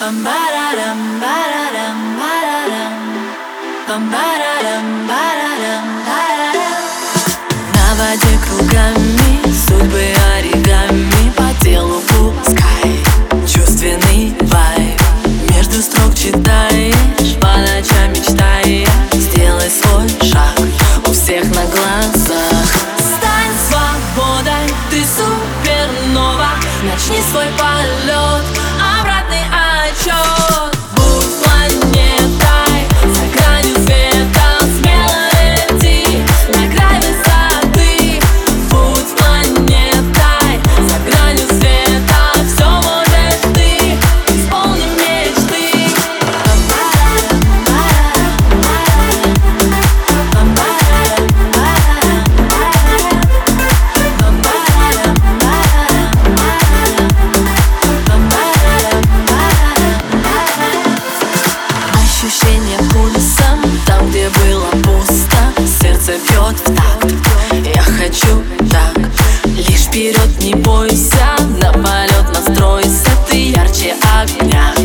На воде кругами, судьбы оригами, по телу пускай чувственный вайб. Между строк читаешь, по ночам мечтаешь. Сделай свой шаг у всех на глазах. Стань свободой, ты супернова. Начни свой полет, обратный отчет. Будь планетой, за гранью света, смело лети на край высоты. Будь планетой, за гранью света, все можешь ты, исполни мечты. Ощущение пульсом, там, где было пусто, сердце бьет в такт. Я хочу так, лишь вперед не бойся, на полет настройся, ты ярче огня.